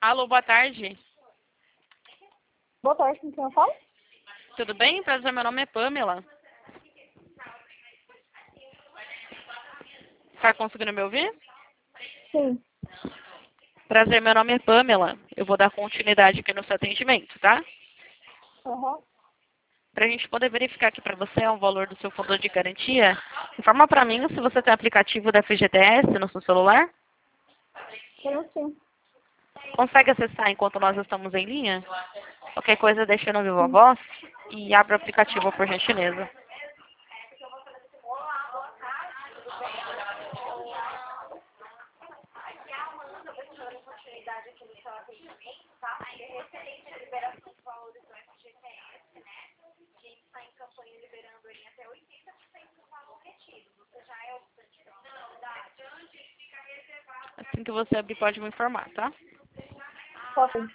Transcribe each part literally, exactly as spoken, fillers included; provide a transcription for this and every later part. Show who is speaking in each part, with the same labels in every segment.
Speaker 1: Alô, boa tarde.
Speaker 2: Boa tarde, com quem eu falo?
Speaker 1: Tudo bem? Prazer, meu nome é Pamela. Tá conseguindo me ouvir?
Speaker 2: Sim.
Speaker 1: Prazer, meu nome é Pamela. Eu vou dar continuidade aqui no seu atendimento, tá?
Speaker 2: Aham.
Speaker 1: Pra gente poder verificar aqui pra você o valor do seu fundo de garantia, informa pra mim se você tem aplicativo da F G T S no seu celular.
Speaker 2: Tenho sim.
Speaker 1: Consegue acessar enquanto nós estamos em linha? Qualquer coisa deixa no viva
Speaker 2: Sim.
Speaker 1: voz e abre o aplicativo, por gentileza. Assim que você abrir, pode me informar, tá?
Speaker 2: Tá bem.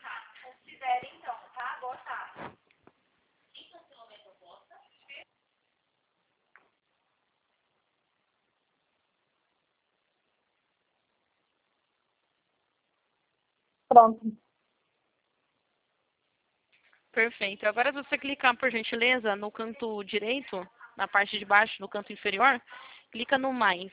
Speaker 2: Pronto.
Speaker 1: Perfeito. Agora, se você clicar, por gentileza, no canto direito, na parte de baixo, no canto inferior, clica no mais.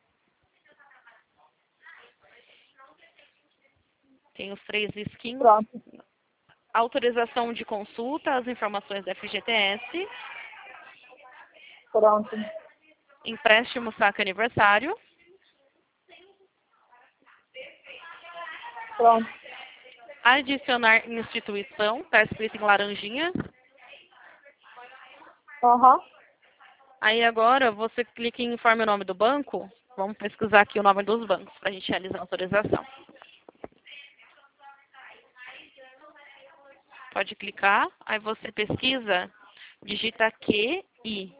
Speaker 1: Tem os três skins.
Speaker 2: Pronto.
Speaker 1: Autorização de consulta, as informações da F G T S,
Speaker 2: Pronto.
Speaker 1: empréstimo saque aniversário,
Speaker 2: Pronto.
Speaker 1: adicionar instituição, está escrito em laranjinha.
Speaker 2: Aham.
Speaker 1: Aí agora você clica em informe o nome do banco. Vamos pesquisar aqui o nome dos bancos para a gente realizar a autorização. Pode clicar, aí você pesquisa, digita Q I.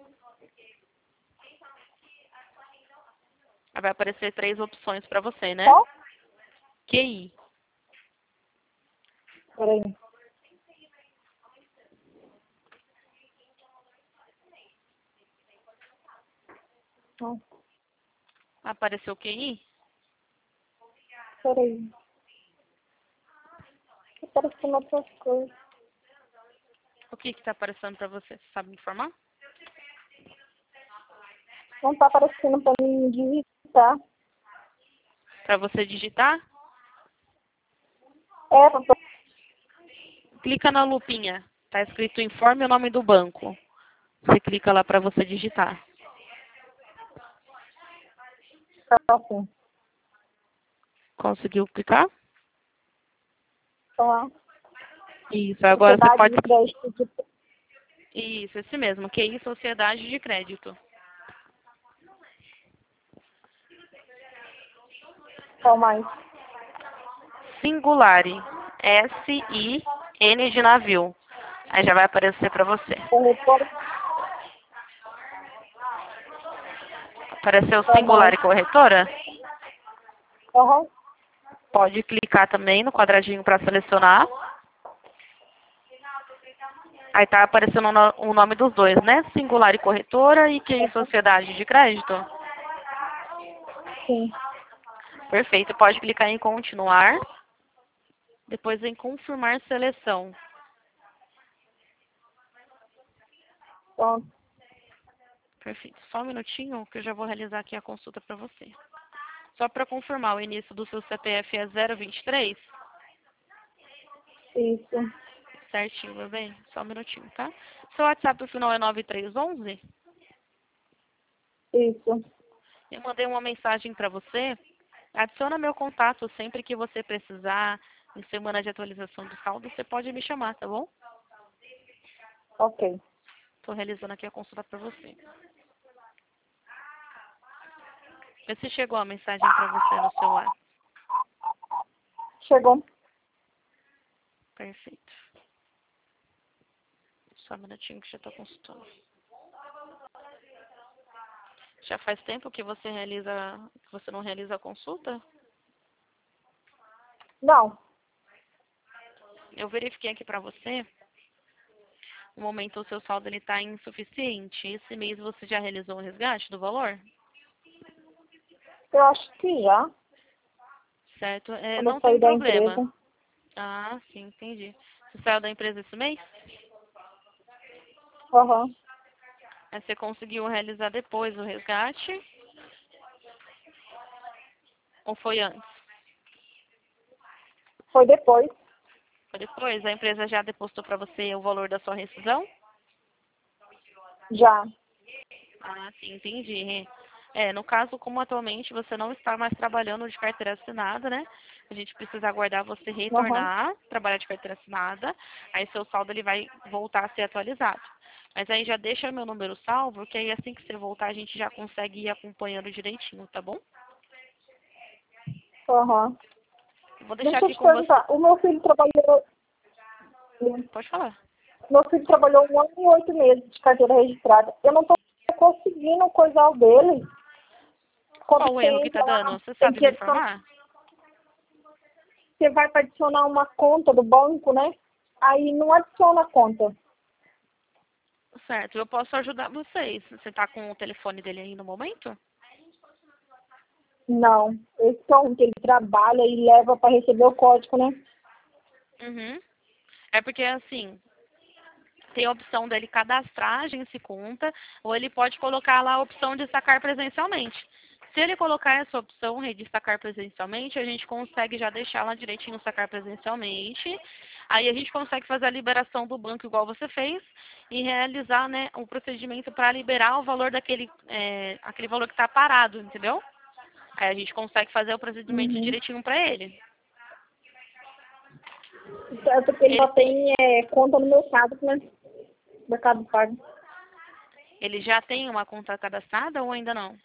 Speaker 1: Aí vai aparecer três opções para você, né?
Speaker 2: Qual?
Speaker 1: Q I.
Speaker 2: Peraí. Não.
Speaker 1: Apareceu Q I?
Speaker 2: Peraí. Tá aparecendo outras coisas.
Speaker 1: O que está aparecendo para você? Você sabe me informar?
Speaker 2: Não tá aparecendo pra mim digitar.
Speaker 1: Para você digitar,
Speaker 2: É, pra...
Speaker 1: clica na lupinha. Está escrito informe o nome do banco. Você clica lá para você digitar.
Speaker 2: Assim.
Speaker 1: Conseguiu clicar?
Speaker 2: Então, lá.
Speaker 1: Isso. Agora você
Speaker 2: Sociedade
Speaker 1: pode...
Speaker 2: de crédito de...
Speaker 1: Isso, esse mesmo. Q I, Sociedade de Crédito.
Speaker 2: Qual mais?
Speaker 1: Singulari. S I N de navio. Aí já vai aparecer para você.
Speaker 2: Corretora.
Speaker 1: Apareceu
Speaker 2: Qual mais?
Speaker 1: Singulari Corretora?
Speaker 2: Aham.
Speaker 1: Pode clicar também no quadradinho para selecionar. Aí tá aparecendo o no- o nome dos dois, né? Singulari Corretora e Q I, Sociedade de Crédito.
Speaker 2: Sim.
Speaker 1: Perfeito. Pode clicar em continuar. Depois em confirmar seleção.
Speaker 2: Pronto.
Speaker 1: Perfeito. Só um minutinho que eu já vou realizar aqui a consulta para você. Só para confirmar, o início do seu C P F é zero vinte e três?
Speaker 2: Isso.
Speaker 1: Certinho, meu bem? Só um minutinho, tá? Seu WhatsApp, o final é nove três um um?
Speaker 2: Isso.
Speaker 1: Eu mandei uma mensagem para você. Adiciona meu contato sempre que você precisar. Em semana de atualização do saldo, você pode me chamar, tá bom?
Speaker 2: Ok.
Speaker 1: Estou realizando aqui a consulta para você. Vê se chegou a mensagem para você no celular.
Speaker 2: Chegou.
Speaker 1: Perfeito. Só um minutinho que já estou consultando. Já faz tempo que você realiza, que você não realiza a consulta?
Speaker 2: Não.
Speaker 1: Eu verifiquei aqui para você. No momento o seu saldo está insuficiente. Esse mês você já realizou o resgate do valor?
Speaker 2: Eu acho que já.
Speaker 1: Certo? É,
Speaker 2: Quando eu
Speaker 1: não
Speaker 2: saí
Speaker 1: tem
Speaker 2: da
Speaker 1: problema.
Speaker 2: empresa.
Speaker 1: Ah, sim, entendi. Você saiu da empresa esse mês?
Speaker 2: Aham.
Speaker 1: Aí você conseguiu realizar depois o resgate? Ou foi antes?
Speaker 2: Foi depois.
Speaker 1: Foi depois? A empresa já depositou para você o valor da sua rescisão?
Speaker 2: Já.
Speaker 1: Ah, sim, entendi. É, no caso, como atualmente você não está mais trabalhando de carteira assinada, né? A gente precisa aguardar você
Speaker 2: Aham.
Speaker 1: retornar, trabalhar de carteira assinada, aí seu saldo ele vai voltar a ser atualizado. Mas aí já deixa meu número salvo, que aí assim que você voltar a gente já consegue ir acompanhando direitinho, tá bom?
Speaker 2: Aham.
Speaker 1: Eu vou deixar
Speaker 2: Deixa eu
Speaker 1: aqui
Speaker 2: te
Speaker 1: com você.
Speaker 2: perguntar. O meu filho trabalhou.
Speaker 1: Pode falar.
Speaker 2: Meu filho trabalhou um ano e oito meses de carteira registrada. Eu não tô conseguindo coisar o dele. Quando
Speaker 1: Qual o
Speaker 2: você
Speaker 1: erro que tá
Speaker 2: entra lá,
Speaker 1: dando? Você
Speaker 2: tem
Speaker 1: sabe
Speaker 2: que
Speaker 1: me
Speaker 2: adicionar.
Speaker 1: informar?
Speaker 2: Você vai para adicionar uma conta do banco, né? Aí não adiciona a conta.
Speaker 1: Certo, eu posso ajudar vocês. Você tá com o telefone dele aí no momento?
Speaker 2: Não. Esse é um que ele trabalha e leva para receber o código, né?
Speaker 1: Uhum. É porque assim, tem a opção dele cadastrar a agência e conta, ou ele pode colocar lá a opção de sacar presencialmente. Se ele colocar essa opção de sacar presencialmente, a gente consegue já deixar lá direitinho sacar presencialmente. Aí a gente consegue fazer a liberação do banco igual você fez e realizar, né, o procedimento para liberar o valor daquele, é, aquele valor que está parado, entendeu? Aí a gente consegue fazer o procedimento
Speaker 2: Uhum.
Speaker 1: direitinho para ele.
Speaker 2: Certo que ele
Speaker 1: ele.
Speaker 2: só tem é, conta no mercado, né? Mercado Pago.
Speaker 1: Ele já tem uma conta cadastrada ou ainda não?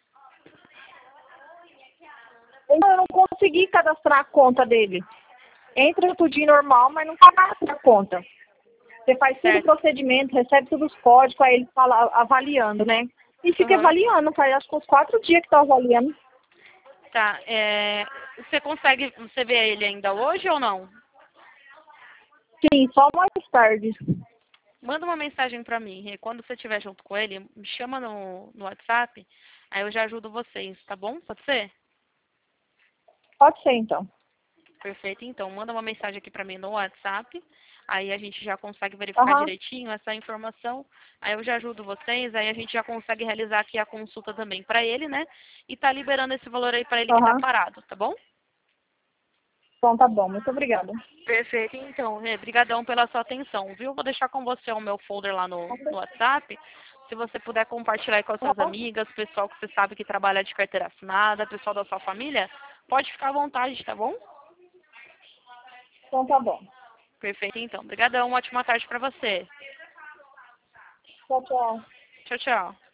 Speaker 2: Então, eu não consegui cadastrar a conta dele. Entra tudinho normal, mas não cadastra a conta. Você faz todo o
Speaker 1: Certo.
Speaker 2: procedimento, recebe todos os códigos, aí ele fala avaliando, né? E fica
Speaker 1: Aham.
Speaker 2: avaliando, faz acho que uns quatro dias que tá avaliando.
Speaker 1: Tá. É, você consegue, você vê ele ainda hoje ou não?
Speaker 2: Sim, só mais tarde.
Speaker 1: Manda uma mensagem pra mim. E quando você estiver junto com ele, me chama no, no WhatsApp. Aí eu já ajudo vocês, tá bom? Pode ser?
Speaker 2: Pode ser, então.
Speaker 1: Perfeito. Então, manda uma mensagem aqui pra mim no WhatsApp. Aí a gente já consegue verificar
Speaker 2: Aham,
Speaker 1: direitinho essa informação. Aí eu já ajudo vocês. Aí a gente já consegue realizar aqui a consulta também pra ele, né? E tá liberando esse valor aí pra ele que tá
Speaker 2: aham.
Speaker 1: parado, tá bom?
Speaker 2: Então tá bom, muito obrigada.
Speaker 1: Perfeito, então, Rê, brigadão pela sua atenção, viu? Vou deixar com você o meu folder lá no, no WhatsApp. Se você puder compartilhar aí com as suas
Speaker 2: Aham,
Speaker 1: amigas, pessoal que você sabe que trabalha de carteira assinada, pessoal da sua família, pode ficar à vontade, tá bom?
Speaker 2: então tá bom.
Speaker 1: Perfeito, então. Brigadão, ótima tarde pra você.
Speaker 2: Tchau, tchau.
Speaker 1: Tchau, tchau.